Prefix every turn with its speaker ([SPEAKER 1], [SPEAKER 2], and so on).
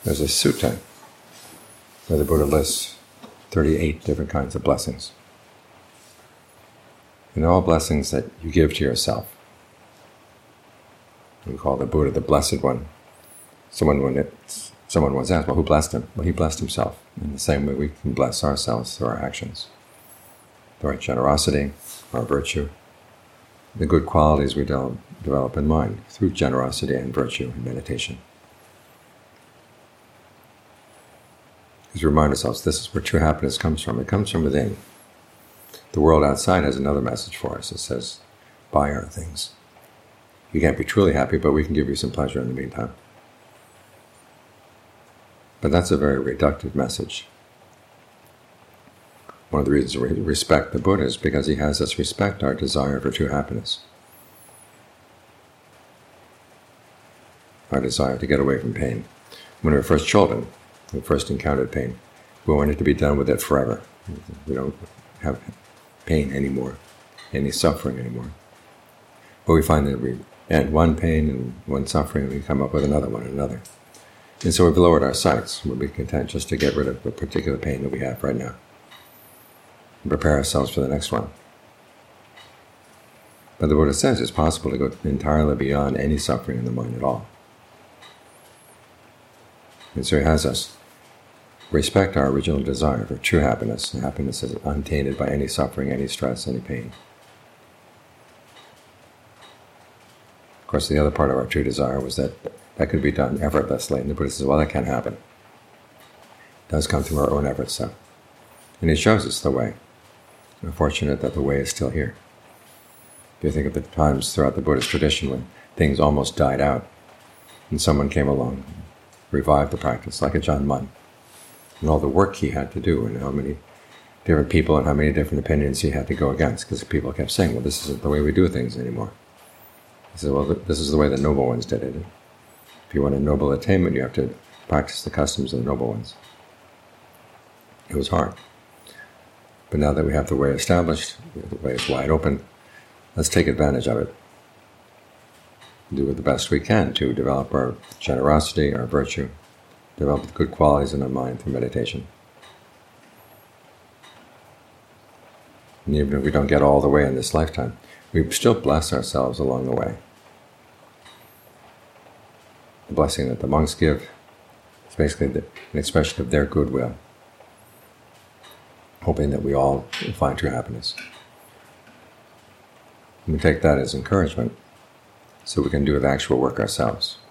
[SPEAKER 1] There's a sutta where the Buddha lists 38 different kinds of blessings. And they're all blessings that you give to yourself. We call the Buddha the Blessed One. Someone once asked, well, who blessed him? Well, he blessed himself. In the same way we can bless ourselves through our actions, through our generosity, our virtue, the good qualities we develop in mind through generosity and virtue and meditation. Because we remind ourselves this is where true happiness comes from. It comes from within. The world outside has another message for us. It says, buy our things. You can't be truly happy, but we can give you some pleasure in the meantime. But that's a very reductive message. One of the reasons we respect the Buddha is because he has us respect our desire for true happiness. Our desire to get away from pain. When we were first children, we first encountered pain, we wanted to be done with it forever. We don't have pain anymore, any suffering anymore. But we find that we end one pain and one suffering, and we come up with another one and another. And so we've lowered our sights. We'll be content just to get rid of the particular pain that we have right now and prepare ourselves for the next one. But the Buddha says it's possible to go entirely beyond any suffering in the mind at all. And so he has us respect our original desire for true happiness. Happiness is untainted by any suffering, any stress, any pain. Of course, the other part of our true desire was that could be done effortlessly. And the Buddha says, well, that can't happen. It does come through our own efforts, though. And he shows us the way. We're fortunate that the way is still here. If you think of the times throughout the Buddhist tradition when things almost died out, and someone came along, revived the practice, like a Ajahn Mun, and all the work he had to do, and how many different people and how many different opinions he had to go against, because people kept saying, well, this isn't the way we do things anymore. He said, well, this is the way the noble ones did it. If you want a noble attainment, you have to practice the customs of the noble ones. It was hard. But now that we have the way established, the way is wide open, let's take advantage of it. Do the best we can to develop our generosity, our virtue, develop the good qualities in our mind through meditation. And even if we don't get all the way in this lifetime, we still bless ourselves along the way. The blessing that the monks give is basically an expression of their goodwill, hoping that we all find true happiness. And we take that as encouragement so we can do the actual work ourselves.